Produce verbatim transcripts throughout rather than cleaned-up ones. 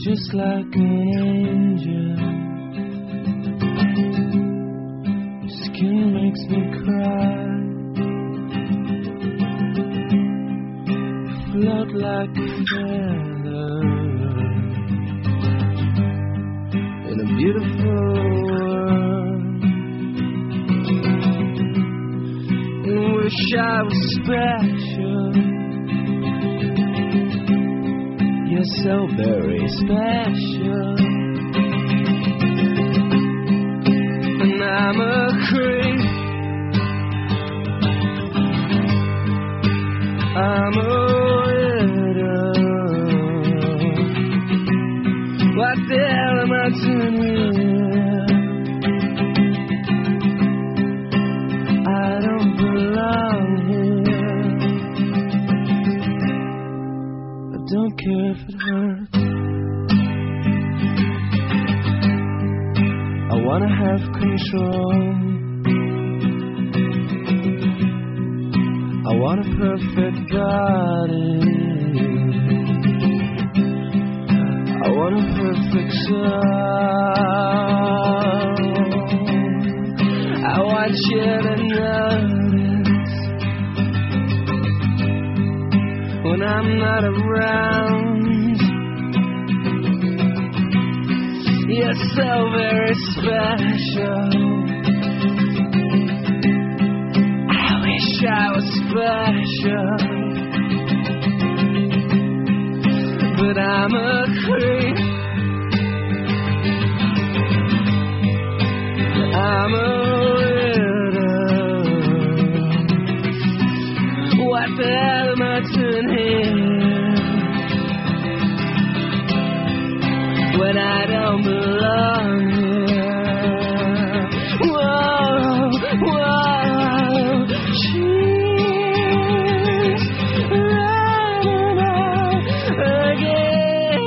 just like an angel. Your skin makes me cry. You float like a feather in a beautiful world. And wish I was special. You're so very special. And I'm a creep. I'm a widow. What the hell am I doing here? I don't belong here. I don't care if it hurts. I wanna have control. I want a perfect body. I want a perfect soul. I want you to notice when I'm not around. You're so very special. I wish I was special, but I'm a creep. I'm a widow. What the hell am I doing here when I don't belong here? Whoa, whoa, she's running out again.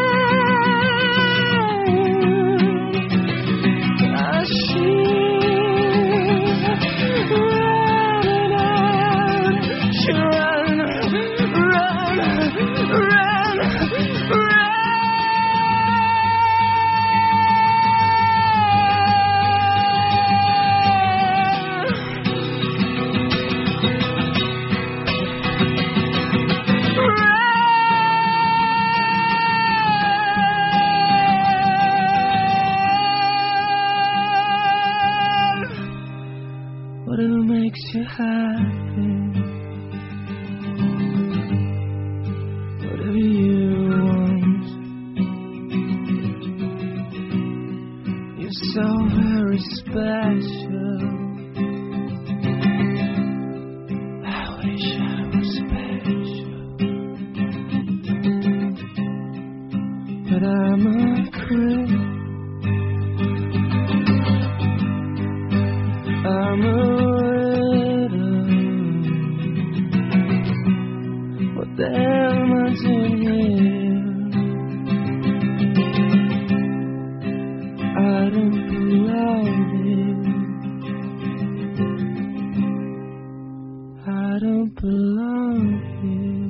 Oh, she's running out. She run, run, run, run. Whatever makes you happy, whatever you want. You're so very special. I wish I was special, but I'm a creep. I'm a widow. What the hell am I doing here? I don't belong here. I don't belong here.